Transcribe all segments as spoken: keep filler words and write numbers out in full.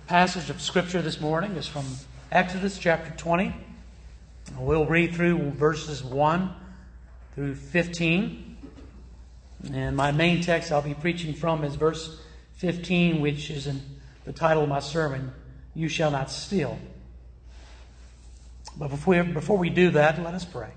passage of Scripture this morning is from Exodus chapter twenty. We'll read through verses one through fifteen. And my main text I'll be preaching from is verse fifteen, which is in the title of my sermon, You Shall Not Steal. But before, before we do that, let us pray.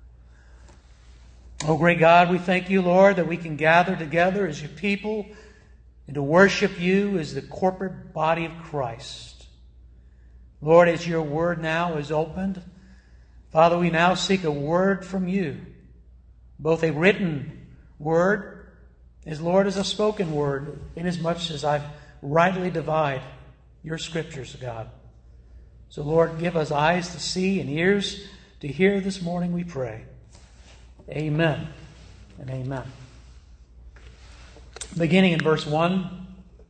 Oh, great God, we thank you, Lord, that we can gather together as your people and to worship you as the corporate body of Christ. Lord, as your word now is opened, Father, we now seek a word from you, both a written word as, Lord, as a spoken word, inasmuch as I rightly divide your scriptures, God. So, Lord, give us eyes to see and ears to hear this morning, we pray. Amen and amen. Beginning in verse one,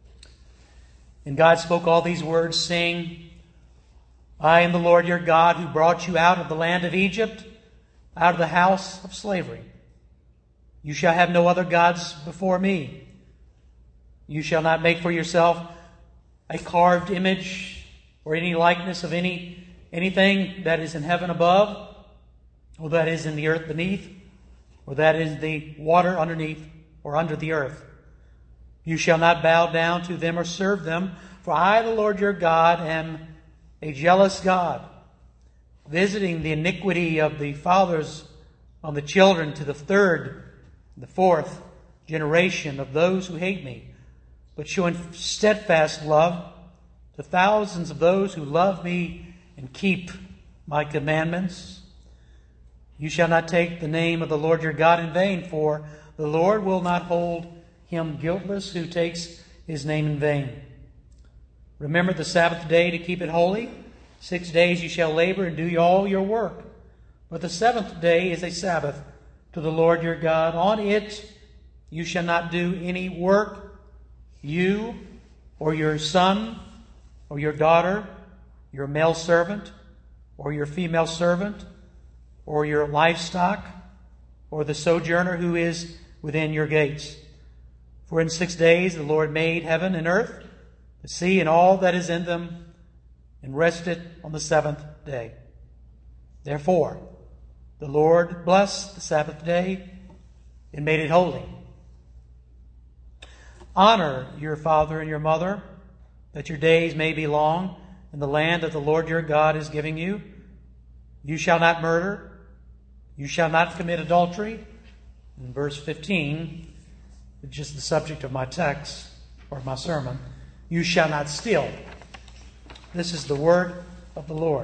and God spoke all these words, saying, I am the Lord your God who brought you out of the land of Egypt, out of the house of slavery. You shall have no other gods before me. You shall not make for yourself a carved image or any likeness of any anything that is in heaven above, or that is in the earth beneath, or that is the water underneath or under the earth. You shall not bow down to them or serve them, for I, the Lord your God, am a jealous God, visiting the iniquity of the fathers on the children to the third, the fourth generation of those who hate me, but showing steadfast love to thousands of those who love me and keep my commandments. You shall not take the name of the Lord your God in vain, for the Lord will not hold him guiltless who takes his name in vain. Remember the Sabbath day to keep it holy. Six days you shall labor and do all your work. But the seventh day is a Sabbath to the Lord your God. On it you shall not do any work, you or your son or your daughter, your male servant or your female servant, or your livestock, or the sojourner who is within your gates. For in six days the Lord made heaven and earth, the sea and all that is in them, and rested on the seventh day. Therefore, the Lord blessed the Sabbath day and made it holy. Honor your father and your mother, that your days may be long in the land that the Lord your God is giving you. You shall not murder. You shall not commit adultery. In verse fifteen, which is the subject of my text or my sermon, you shall not steal. This is the word of the Lord.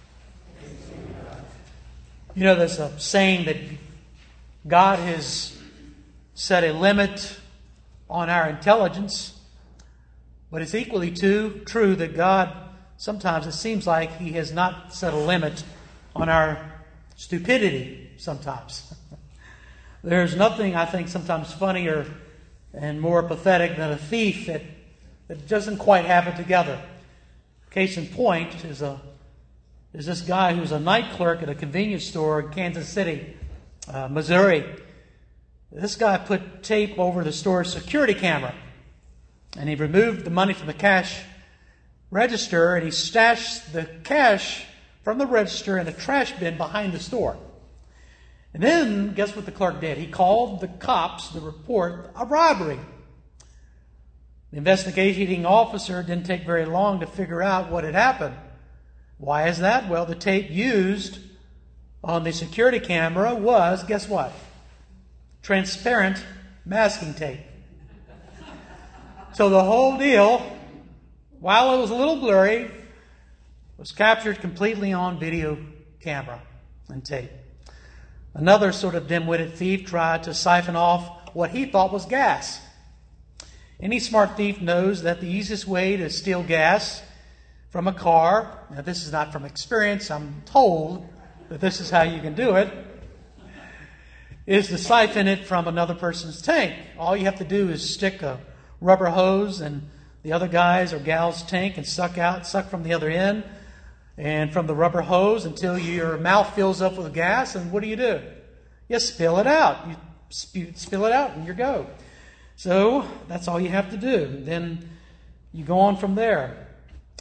You know, there's a saying that God has set a limit on our intelligence, but it's equally too true that God, sometimes it seems like He has not set a limit on our stupidity sometimes. There's nothing, I think, sometimes funnier and more pathetic than a thief that, that doesn't quite have it together. Case in point is a is this guy who's a night clerk at a convenience store in Kansas City, uh, Missouri. This guy put tape over the store's security camera, and he removed the money from the cash register, and he stashed the cash from the register in a trash bin behind the store. And then, guess what the clerk did? He called the cops to report a robbery. The investigating officer didn't take very long to figure out what had happened. Why is that? Well, the tape used on the security camera was, guess what? Transparent masking tape. So the whole deal, while it was a little blurry, was captured completely on video camera and tape. Another sort of dim-witted thief tried to siphon off what he thought was gas. Any smart thief knows that the easiest way to steal gas from a car, now this is not from experience, I'm told that this is how you can do it, is to siphon it from another person's tank. All you have to do is stick a rubber hose in the other guy's or gal's tank and suck out, suck from the other end and from the rubber hose until your mouth fills up with gas. And what do you do? You spill it out. You spew, spill it out and you go. So that's all you have to do. Then you go on from there.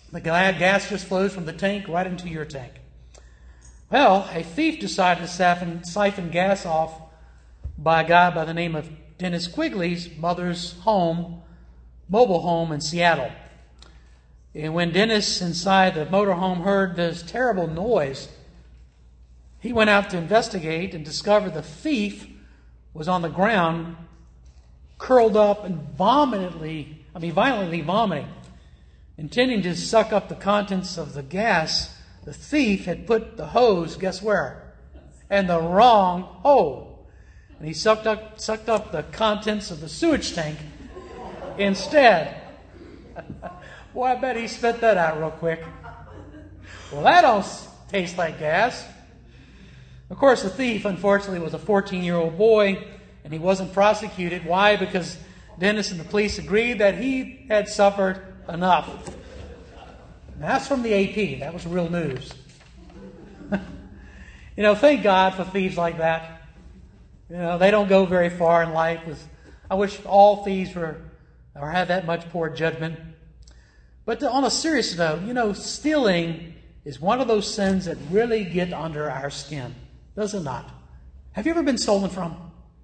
The gas just flows from the tank right into your tank. Well, a thief decided to siphon, siphon gas off by a guy by the name of Dennis Quigley's mother's home, mobile home in Seattle. And when Dennis inside the motorhome heard this terrible noise, he went out to investigate and discovered the thief was on the ground, curled up and vomitedly, I mean violently vomiting. Intending to suck up the contents of the gas, the thief had put the hose, guess where? In the wrong hole. And he sucked up, sucked up the contents of the sewage tank instead. Boy, I bet he spit that out real quick. Well, that don't taste like gas. Of course, the thief, unfortunately, was a fourteen-year-old boy, and he wasn't prosecuted. Why? Because Dennis and the police agreed that he had suffered enough. And that's from the A P. That was real news. You know, thank God for thieves like that. You know, they don't go very far in life. With, I wish all thieves were or had that much poor judgment. But on a serious note, you know, stealing is one of those sins that really get under our skin. Does it not? Have you ever been stolen from?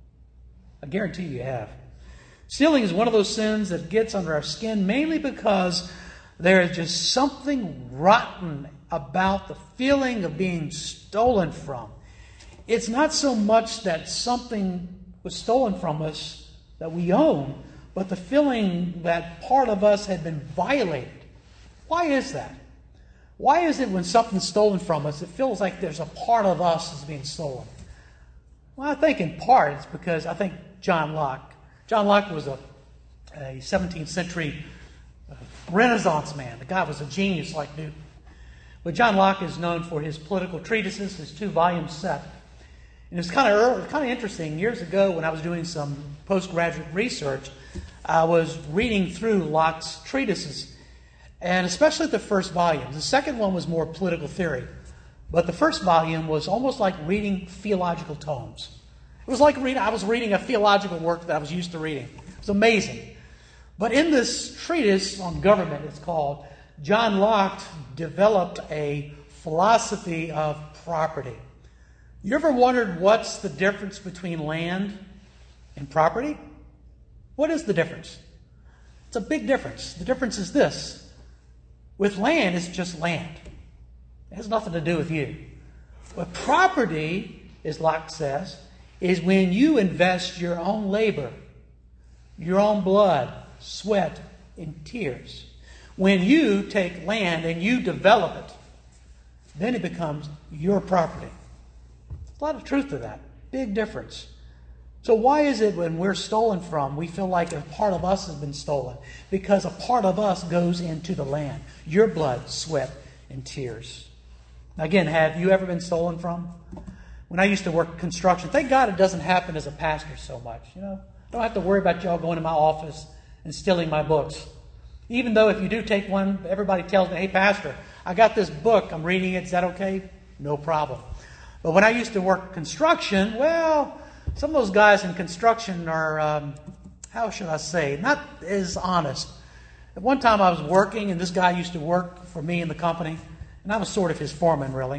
I guarantee you have. Stealing is one of those sins that gets under our skin mainly because there is just something rotten about the feeling of being stolen from. It's not so much that something was stolen from us that we own, but the feeling that part of us had been violated. Why is that? Why is it when something's stolen from us, it feels like there's a part of us that's being stolen? Well, I think in part it's because I think John Locke. John Locke was a, a seventeenth century uh, Renaissance man. The guy was a genius like Newton. But John Locke is known for his political treatises, his two-volume set. And it's kind of kind of interesting. Years ago, when I was doing some postgraduate research, I was reading through Locke's treatises, and especially the first volume. The second one was more political theory, but the first volume was almost like reading theological tomes. It was like reading, I was reading a theological work that I was used to reading. It was amazing. But in this treatise on government, it's called, John Locke developed a philosophy of property. You ever wondered what's the difference between land and property? What is the difference? It's a big difference. The difference is this. With land, it's just land. It has nothing to do with you. But property, as Locke says, is when you invest your own labor, your own blood, sweat, and tears. When you take land and you develop it, then it becomes your property. There's a lot of truth to that. Big difference. So why is it when we're stolen from, we feel like a part of us has been stolen? Because a part of us goes into the land. Your blood, sweat, and tears. Again, have you ever been stolen from? When I used to work construction, thank God it doesn't happen as a pastor so much. You know, I don't have to worry about y'all going to my office and stealing my books. Even though if you do take one, everybody tells me, hey, pastor, I got this book. I'm reading it. Is that okay? No problem. But when I used to work construction, well, some of those guys in construction are, um, how should I say, not as honest. At one time I was working, and this guy used to work for me in the company, and I was sort of his foreman, really.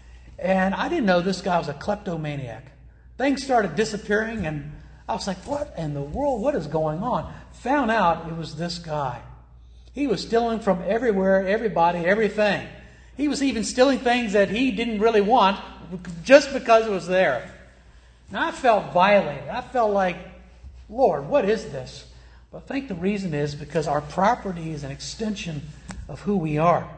And I didn't know this guy was a kleptomaniac. Things started disappearing, and I was like, what in the world? What is going on? Found out it was this guy. He was stealing from everywhere, everybody, everything. He was even stealing things that he didn't really want just because it was there. Now, I felt violated. I felt like, Lord, what is this? But I think the reason is because our property is an extension of who we are.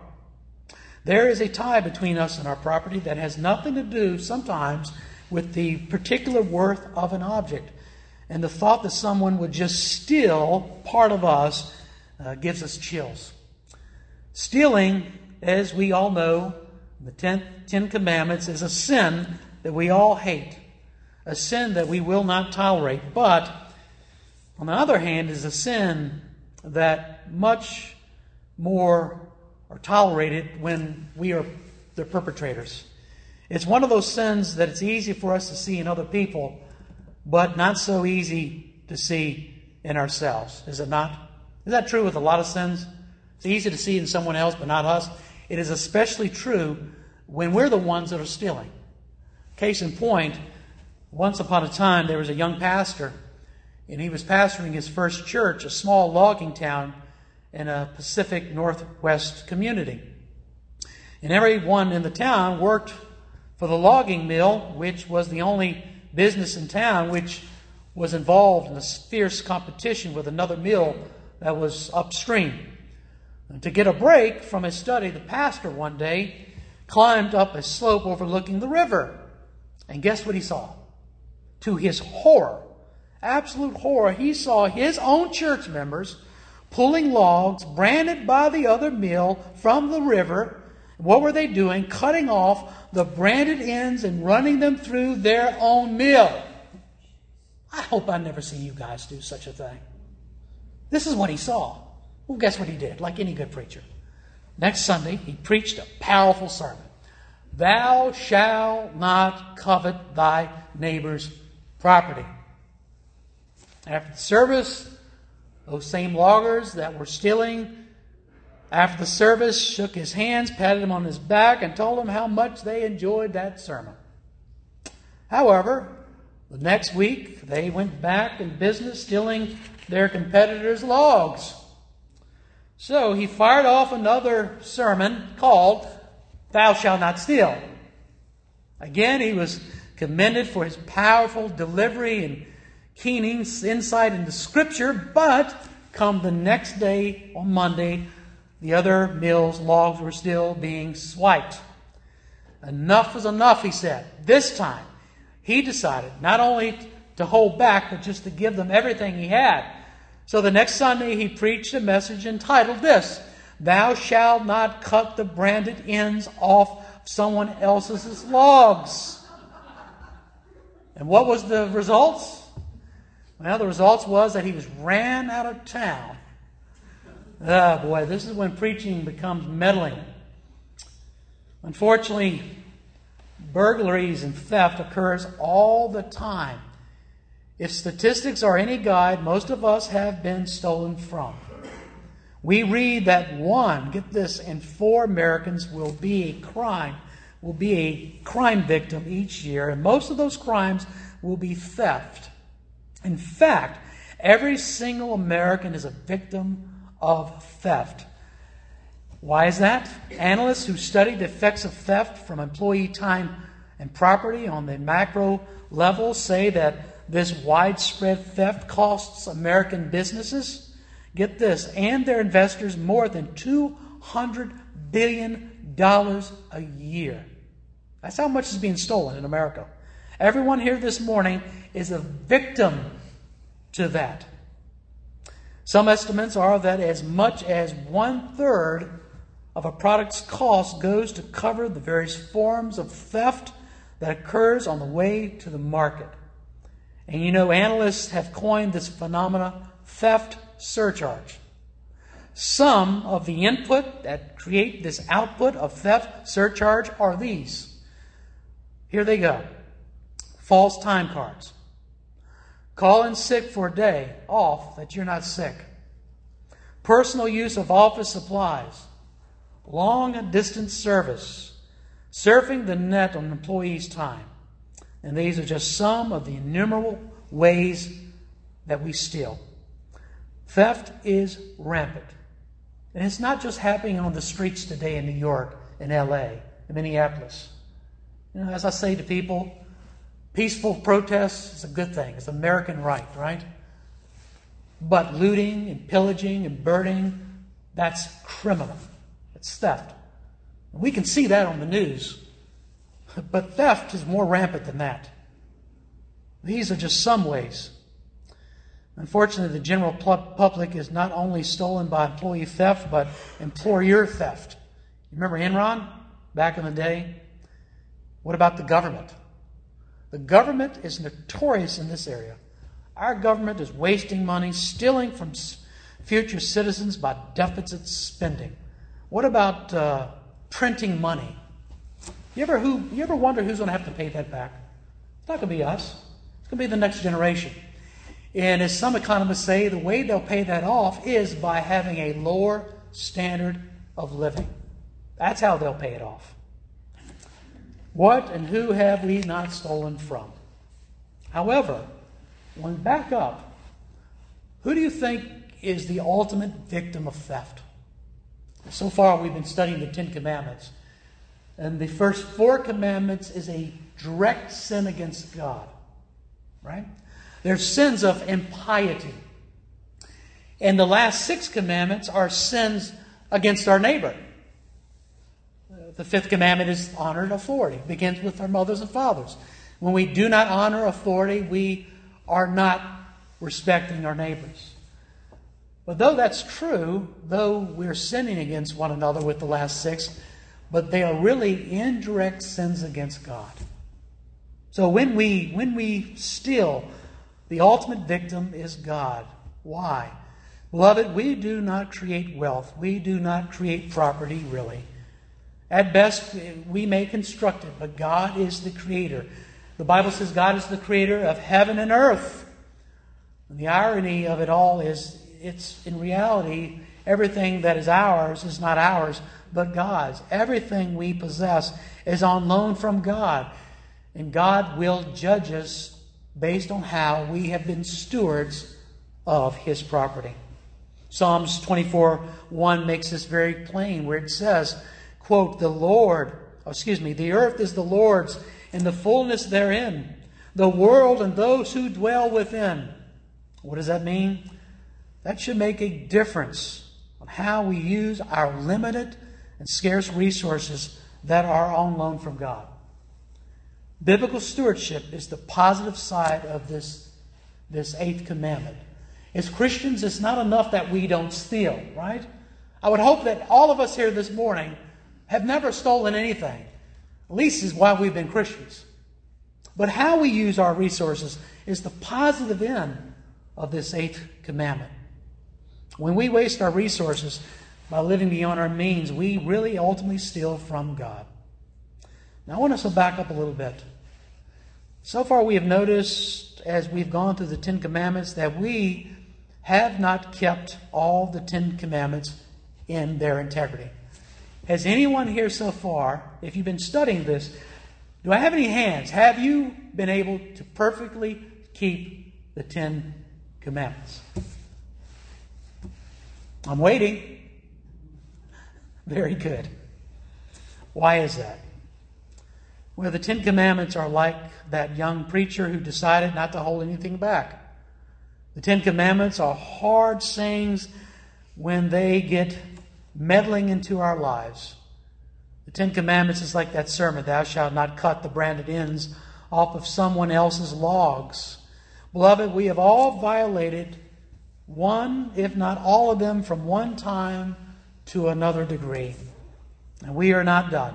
There is a tie between us and our property that has nothing to do sometimes with the particular worth of an object. And the thought that someone would just steal part of us uh, gives us chills. Stealing, as we all know, the ten, Ten Commandments, is a sin that we all hate. A sin that we will not tolerate. But, on the other hand, is a sin that much more are tolerated when we are the perpetrators. It's one of those sins that it's easy for us to see in other people, but not so easy to see in ourselves. Is it not? Is that true with a lot of sins? It's easy to see in someone else, but not us. It is especially true when we're the ones that are stealing. Case in point, once upon a time there was a young pastor, and he was pastoring his first church, a small logging town in a Pacific Northwest community. And everyone in the town worked for the logging mill, which was the only business in town which was involved in a fierce competition with another mill that was upstream. And to get a break from his study, the pastor one day climbed up a slope overlooking the river. And guess what he saw? To his horror, absolute horror, he saw his own church members pulling logs branded by the other mill from the river. What were they doing? Cutting off the branded ends and running them through their own mill. I hope I never see you guys do such a thing. This is what he saw. Well, guess what he did? Like any good preacher. Next Sunday, he preached a powerful sermon. Thou shalt not covet thy neighbor's property. After the service, those same loggers that were stealing, after the service, shook his hands, patted him on his back, and told him how much they enjoyed that sermon. However, the next week, they went back in business stealing their competitors' logs. So he fired off another sermon called Thou Shalt Not Steal. Again, he was commended for his powerful delivery and keen insight into Scripture, but come the next day, on Monday, the other mill's logs were still being swiped. Enough was enough, he said. This time, he decided not only to hold back, but just to give them everything he had. So the next Sunday, he preached a message entitled this, Thou shalt not cut the branded ends off someone else's logs. And what was the results? Well, the results was that he was ran out of town. Oh boy, this is when preaching becomes meddling. Unfortunately, burglaries and theft occurs all the time. If statistics are any guide, most of us have been stolen from. We read that one, get this, in four Americans will be a crime, will be a crime victim each year, and most of those crimes will be theft. In fact, every single American is a victim of theft. Why is that? Analysts who study the effects of theft from employee time and property on the macro level say that this widespread theft costs American businesses, get this, and their investors more than two hundred billion dollars a year. That's how much is being stolen in America. Everyone here this morning is a victim to that. Some estimates are that as much as one-third of a product's cost goes to cover the various forms of theft that occurs on the way to the market. And you know, analysts have coined this phenomena theft surcharge. Some of the input that create this output of theft surcharge are these. Here they go. False time cards. Call in sick for a day off that you're not sick. Personal use of office supplies. Long distance service. Surfing the net on employees' time. And these are just some of the innumerable ways that we steal. Theft is rampant. And it's not just happening on the streets today in New York, in L A, in Minneapolis. You know, as I say to people, peaceful protest is a good thing. It's American right, right? But looting and pillaging and burning, that's criminal. It's theft. We can see that on the news. But theft is more rampant than that. These are just some ways. Unfortunately, the general public is not only stolen by employee theft, but employer theft. You remember Enron back in the day? What about the government? The government is notorious in this area. Our government is wasting money, stealing from future citizens by deficit spending. What about uh, printing money? You ever who? You ever wonder who's going to have to pay that back? It's not going to be us. It's going to be the next generation. And as some economists say, the way they'll pay that off is by having a lower standard of living. That's how they'll pay it off. What and who have we not stolen from? However, when we back up, who do you think is the ultimate victim of theft? So far we've been studying the Ten Commandments. And the first four commandments is a direct sin against God. Right? They're sins of impiety. And the last six commandments are sins against our neighbor. The fifth commandment is honor and authority. It begins with our mothers and fathers. When we do not honor authority, we are not respecting our neighbors. But though that's true, though we're sinning against one another with the last six, but they are really indirect sins against God. So when we when we steal, the ultimate victim is God. Why? Beloved, we do not create wealth. We do not create property, really. At best, we may construct it, but God is the creator. The Bible says God is the creator of heaven and earth. And the irony of it all is, it's in reality, everything that is ours is not ours, but God's. Everything we possess is on loan from God. And God will judge us based on how we have been stewards of His property. Psalms twenty-four one makes this very plain, where it says, quote, the Lord, oh, excuse me, the earth is the Lord's and the fullness therein, the world and those who dwell within. What does that mean? That should make a difference on how we use our limited and scarce resources that are on loan from God. Biblical stewardship is the positive side of this, this eighth commandment. As Christians, it's not enough that we don't steal, right? I would hope that all of us here this morning have never stolen anything. At least is why we've been Christians. But how we use our resources is the positive end of this eighth commandment. When we waste our resources by living beyond our means, we really ultimately steal from God. Now I want us to back up a little bit. So far we have noticed, as we've gone through the Ten Commandments, that we have not kept all the Ten Commandments in their integrity. Has anyone here so far, if you've been studying this, do I have any hands? Have you been able to perfectly keep the Ten Commandments? I'm waiting. Very good. Why is that? Well, the Ten Commandments are like that young preacher who decided not to hold anything back. The Ten Commandments are hard sayings when they get meddling into our lives. The Ten Commandments is like that sermon, thou shalt not cut the branded ends off of someone else's logs. Beloved, we have all violated one, if not all of them, from one time to another degree. And we are not done.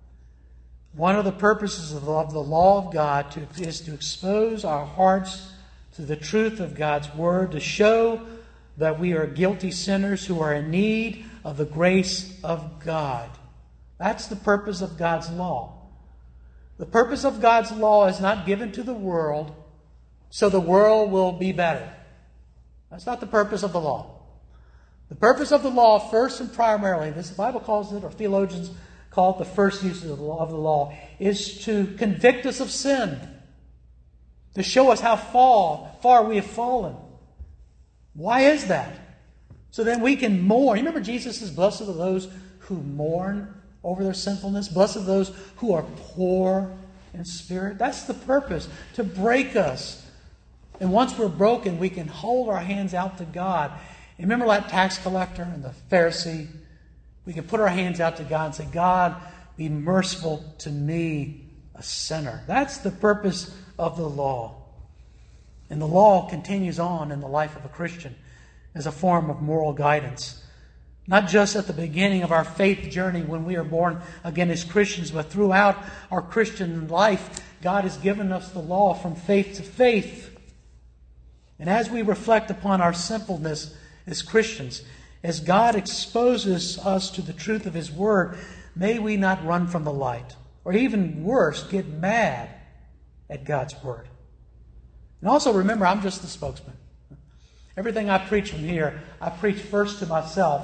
One of the purposes of the law of God to, is to expose our hearts to the truth of God's Word, to show that we are guilty sinners who are in need of the grace of God. That's the purpose of God's law. The purpose of God's law is not given to the world so the world will be better. That's not the purpose of the law. The purpose of the law, first and primarily, this the Bible calls it, or theologians call it the first use of the law, of the law, is to convict us of sin, to show us how far, far we have fallen. Why is that? So then we can mourn. You remember Jesus says, blessed are those who mourn over their sinfulness. Blessed are those who are poor in spirit. That's the purpose, to break us. And once we're broken, we can hold our hands out to God. And remember that tax collector and the Pharisee? We can put our hands out to God and say, God, be merciful to me, a sinner. That's the purpose of the law. And the law continues on in the life of a Christian as a form of moral guidance. Not just at the beginning of our faith journey when we are born again as Christians, but throughout our Christian life, God has given us the law from faith to faith. And as we reflect upon our sinfulness as Christians, as God exposes us to the truth of His Word, may we not run from the light, or even worse, get mad at God's Word. And also remember, I'm just the spokesman. Everything I preach from here, I preach first to myself,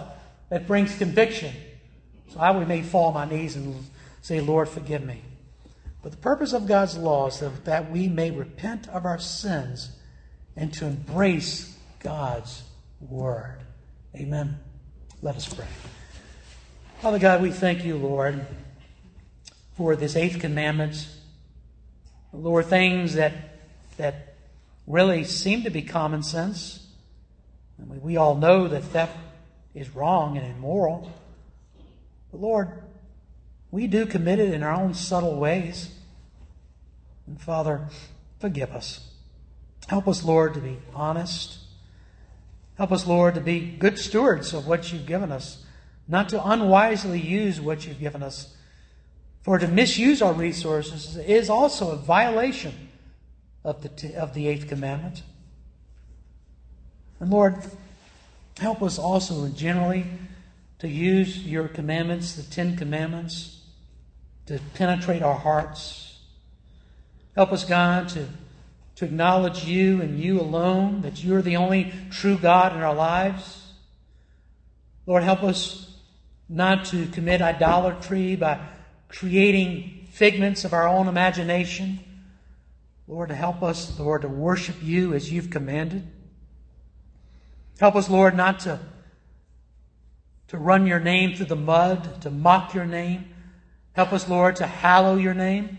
that brings conviction. So I would may fall on my knees and say, Lord, forgive me. But the purpose of God's law is that we may repent of our sins and to embrace God's Word. Amen. Let us pray. Father God, we thank you, Lord, for this eighth commandment. Lord, things that that really seem to be common sense. I mean, we all know that theft is wrong and immoral. But Lord, we do commit it in our own subtle ways. And Father, forgive us. Help us, Lord, to be honest. Help us, Lord, to be good stewards of what you've given us, not to unwisely use what you've given us. For to misuse our resources is also a violation of the t- of the eighth commandment. And Lord, help us also generally to use your commandments, the Ten Commandments, to penetrate our hearts. Help us, God, to, to acknowledge you and you alone, that you are the only true God in our lives. Lord, help us not to commit idolatry by creating figments of our own imagination. Lord, to help us, Lord, to worship you as you've commanded. Help us, Lord, not to, to run your name through the mud, to mock your name. Help us, Lord, to hallow your name.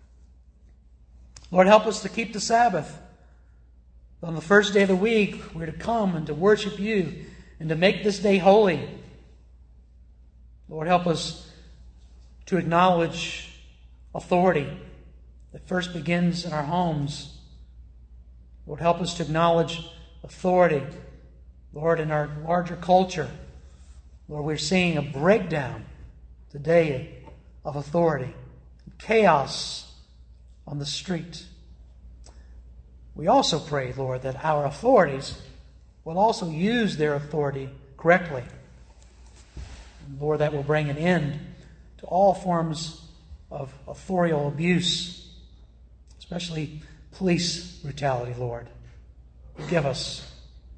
Lord, help us to keep the Sabbath. On the first day of the week, we're to come and to worship you and to make this day holy. Lord, help us to acknowledge authority that first begins in our homes. Lord, help us to acknowledge authority, Lord, in our larger culture. Lord, we're seeing a breakdown today of authority, chaos on the street. We also pray, Lord, that our authorities will also use their authority correctly. And Lord, that will bring an end to all forms of authorial abuse, especially police brutality, Lord. Forgive us.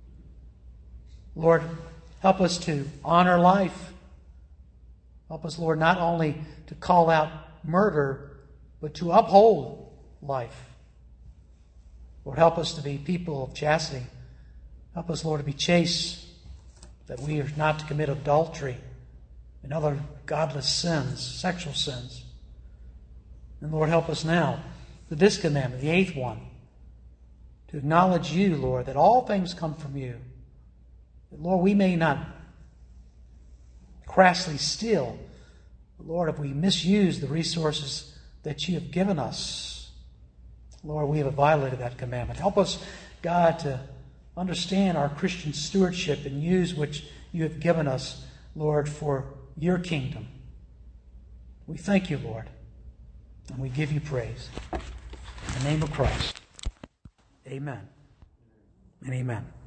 Lord, help us to honor life. Help us, Lord, not only to call out murder, but to uphold life. Lord, help us to be people of chastity. Help us, Lord, to be chaste, that we are not to commit adultery and other godless sins, sexual sins. And Lord, help us now, to this commandment, the eighth one, to acknowledge you, Lord, that all things come from you. That, Lord, we may not crassly steal, but Lord, if we misuse the resources that you have given us, Lord, we have violated that commandment. Help us, God, to understand our Christian stewardship and use what you have given us, Lord, for your kingdom. We thank you, Lord, and we give you praise. In the name of Christ, amen and amen.